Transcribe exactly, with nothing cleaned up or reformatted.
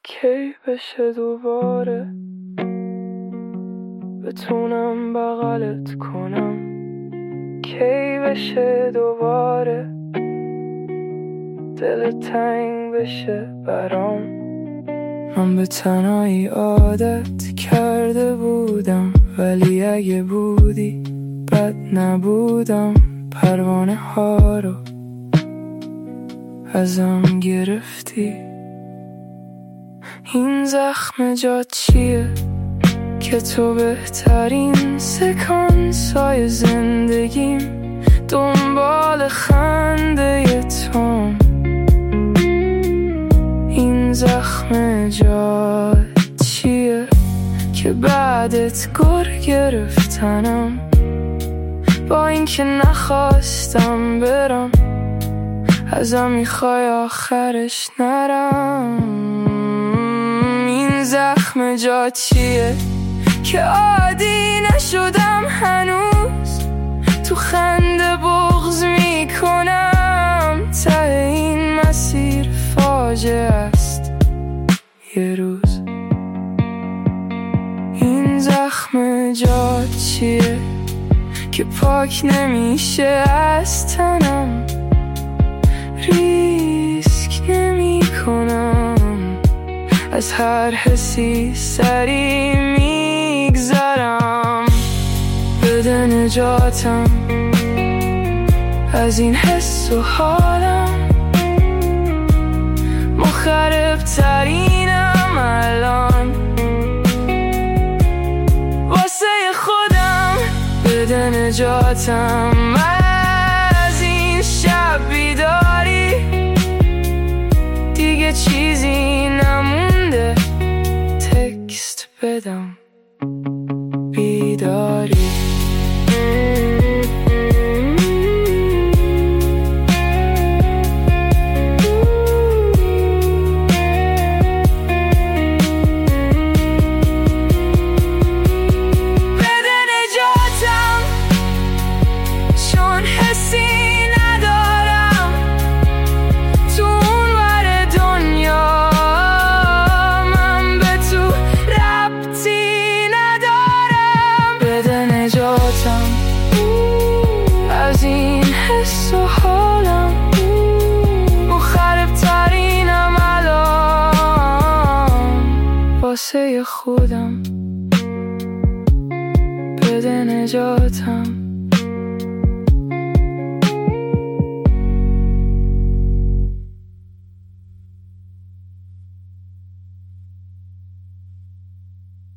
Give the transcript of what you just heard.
کی بشه دوباره بتونم بغلت کنم، کی بشه دوباره دل تنگ بشه برام. من به تنهایی عادت کرده بودم، ولی اگه بودی بد نبودم. پروانه ها رو ازم گرفتی. این زخم جات چیه که تو بهترین سکانسای زندگیم دنبال خنده توم. این زخم جات چیه که بعدت گر گرفتنم، با اینکه نخواستم برم ازم میخوای آخرش نرم. این زخم جات چیه که عادی نشدم هنوز، تو خنده بغض میکنم. ته این مسیر فاجعه است یه روز. این زخم جات چیه که پاک نمیشه از تنم، ریسک نمی کنم از هر حسی سری میگذرم. بده نجاتم از این حس و حالم، مخرب ترینم الان واسه خودم. بده نجاتم از این شب بیداری، دیگه چیزی نمونده تکست بدم بیداری. از این حس و حالم، مخرب ترینم الان واسه خودم. بده نجاتم